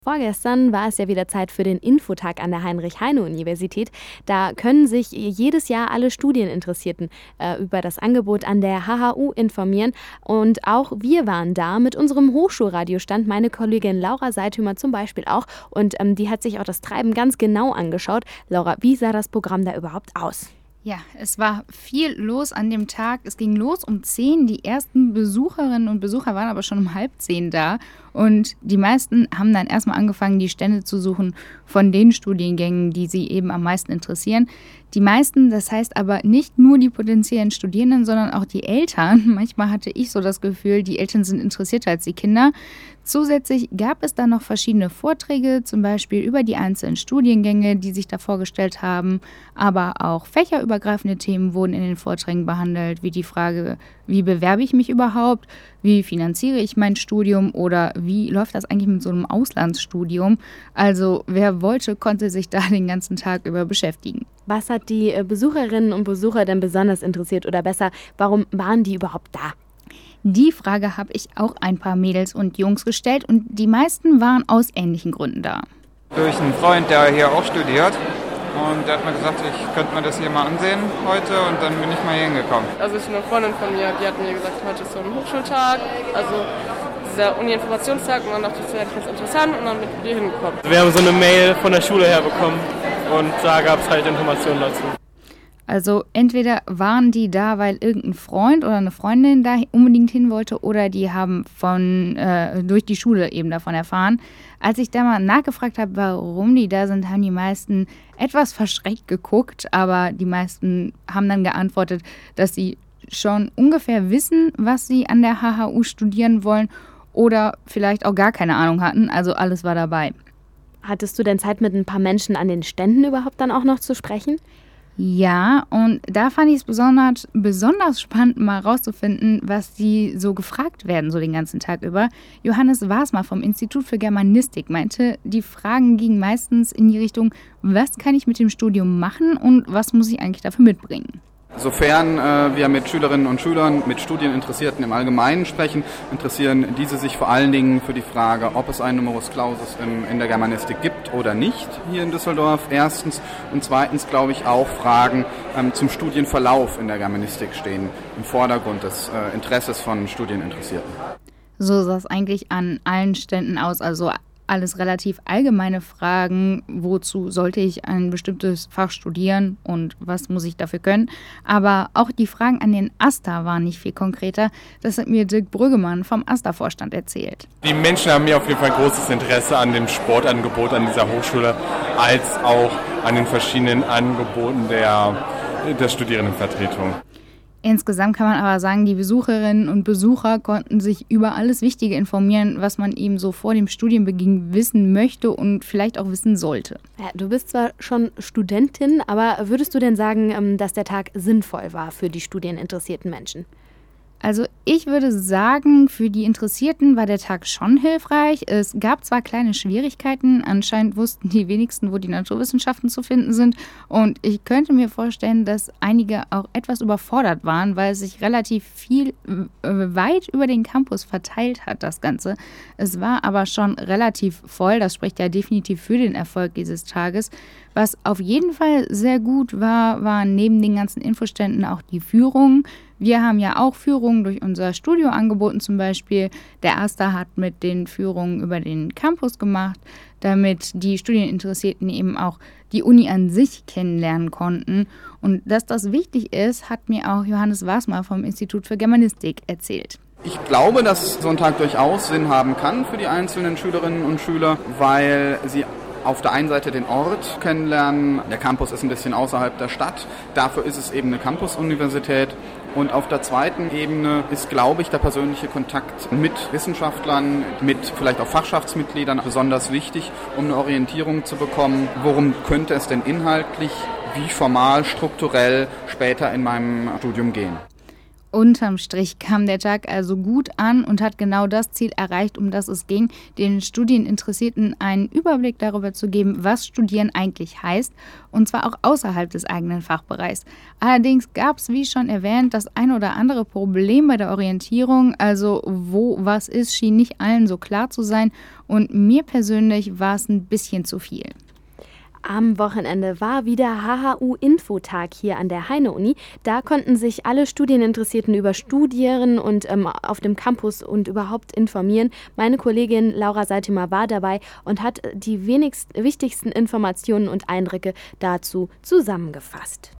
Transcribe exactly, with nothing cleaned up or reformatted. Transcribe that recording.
Vorgestern war es ja wieder Zeit für den Infotag an der Heinrich-Heine-Universität. Da können sich jedes Jahr alle Studieninteressierten äh, über das Angebot an der H H U informieren. Und auch wir waren da mit unserem Hochschulradiostand, meine Kollegin Laura Seithümer zum Beispiel auch. Und ähm, die hat sich auch das Treiben ganz genau angeschaut. Laura, wie sah das Programm da überhaupt aus? Ja, es war viel los an dem Tag. Es ging los um zehn. Die ersten Besucherinnen und Besucher waren aber schon um halb zehn da. Und die meisten haben dann erstmal angefangen, die Stände zu suchen von den Studiengängen, die sie eben am meisten interessieren. Die meisten, das heißt aber nicht nur die potenziellen Studierenden, sondern auch die Eltern. Manchmal hatte ich so das Gefühl, die Eltern sind interessierter als die Kinder. Zusätzlich gab es dann noch verschiedene Vorträge, zum Beispiel über die einzelnen Studiengänge, die sich da vorgestellt haben. Aber auch fächerübergreifende Themen wurden in den Vorträgen behandelt, wie die Frage, wie bewerbe ich mich überhaupt, wie finanziere ich mein Studium oder wie läuft das eigentlich mit so einem Auslandsstudium. Also wer wollte, konnte sich da den ganzen Tag über beschäftigen. Was hat die Besucherinnen und Besucher denn besonders interessiert oder besser, warum waren die überhaupt da? Die Frage habe ich auch ein paar Mädels und Jungs gestellt und die meisten waren aus ähnlichen Gründen da. Durch einen Freund, der hier auch studiert, und der hat mir gesagt, ich könnte mir das hier mal ansehen heute, und dann bin ich mal hier hingekommen. Also ist eine Freundin von mir, die hat mir gesagt, heute ist so ein Hochschultag, also dieser Uni-Informationstag, und dann dachte ich, das wäre ganz interessant und dann bin ich hier hingekommen. Wir haben so eine Mail von der Schule her bekommen und da gab es halt Informationen dazu. Also entweder waren die da, weil irgendein Freund oder eine Freundin da unbedingt hin wollte, oder die haben von äh, durch die Schule eben davon erfahren. Als ich da mal nachgefragt habe, warum die da sind, haben die meisten etwas verschreckt geguckt, aber die meisten haben dann geantwortet, dass sie schon ungefähr wissen, was sie an der H H U studieren wollen oder vielleicht auch gar keine Ahnung hatten. Also alles war dabei. Hattest du denn Zeit, mit ein paar Menschen an den Ständen überhaupt dann auch noch zu sprechen? Ja, und da fand ich es besonders, besonders spannend, mal rauszufinden, was die so gefragt werden, so den ganzen Tag über. Johannes Wasmer vom Institut für Germanistik meinte, die Fragen gingen meistens in die Richtung, was kann ich mit dem Studium machen und was muss ich eigentlich dafür mitbringen? Sofern äh, wir mit Schülerinnen und Schülern, mit Studieninteressierten im Allgemeinen sprechen, interessieren diese sich vor allen Dingen für die Frage, ob es einen Numerus Clausus im, in der Germanistik gibt oder nicht hier in Düsseldorf, erstens. Und zweitens, glaube ich, auch Fragen ähm, zum Studienverlauf in der Germanistik stehen im Vordergrund des äh, Interesses von Studieninteressierten. So sah es eigentlich an allen Ständen aus, also alles relativ allgemeine Fragen, wozu sollte ich ein bestimmtes Fach studieren und was muss ich dafür können. Aber auch die Fragen an den AStA waren nicht viel konkreter. Das hat mir Dirk Brüggemann vom AStA-Vorstand erzählt. Die Menschen haben mir auf jeden Fall großes Interesse an dem Sportangebot an dieser Hochschule, als auch an den verschiedenen Angeboten der, der Studierendenvertretung. Insgesamt kann man aber sagen, die Besucherinnen und Besucher konnten sich über alles Wichtige informieren, was man eben so vor dem Studienbeginn wissen möchte und vielleicht auch wissen sollte. Ja, du bist zwar schon Studentin, aber würdest du denn sagen, dass der Tag sinnvoll war für die studieninteressierten Menschen? Also ich würde sagen, für die Interessierten war der Tag schon hilfreich. Es gab zwar kleine Schwierigkeiten, anscheinend wussten die wenigsten, wo die Naturwissenschaften zu finden sind. Und ich könnte mir vorstellen, dass einige auch etwas überfordert waren, weil es sich relativ viel äh, weit über den Campus verteilt hat, das Ganze. Es war aber schon relativ voll, das spricht ja definitiv für den Erfolg dieses Tages. Was auf jeden Fall sehr gut war, waren neben den ganzen Infoständen auch die Führungen. Wir haben ja auch Führungen durch unser Studio angeboten zum Beispiel. Der AStA hat mit den Führungen über den Campus gemacht, damit die Studieninteressierten eben auch die Uni an sich kennenlernen konnten. Und dass das wichtig ist, hat mir auch Johannes Wasmer vom Institut für Germanistik erzählt. Ich glaube, dass so ein Tag durchaus Sinn haben kann für die einzelnen Schülerinnen und Schüler, weil sie auf der einen Seite den Ort kennenlernen. Der Campus ist ein bisschen außerhalb der Stadt. Dafür ist es eben eine Campus-Universität. Und auf der zweiten Ebene ist, glaube ich, der persönliche Kontakt mit Wissenschaftlern, mit vielleicht auch Fachschaftsmitgliedern besonders wichtig, um eine Orientierung zu bekommen. Worum könnte es denn inhaltlich, wie formal, strukturell später in meinem Studium gehen? Unterm Strich kam der Tag also gut an und hat genau das Ziel erreicht, um das es ging, den Studieninteressierten einen Überblick darüber zu geben, was Studieren eigentlich heißt, und zwar auch außerhalb des eigenen Fachbereichs. Allerdings gab es, wie schon erwähnt, das ein oder andere Problem bei der Orientierung, also wo was ist, schien nicht allen so klar zu sein, und mir persönlich war es ein bisschen zu viel. Am Wochenende war wieder H H U-Infotag hier an der Heine-Uni. Da konnten sich alle Studieninteressierten über Studieren und ähm, auf dem Campus und überhaupt informieren. Meine Kollegin Laura Saltimer war dabei und hat die wenigst, wichtigsten Informationen und Eindrücke dazu zusammengefasst.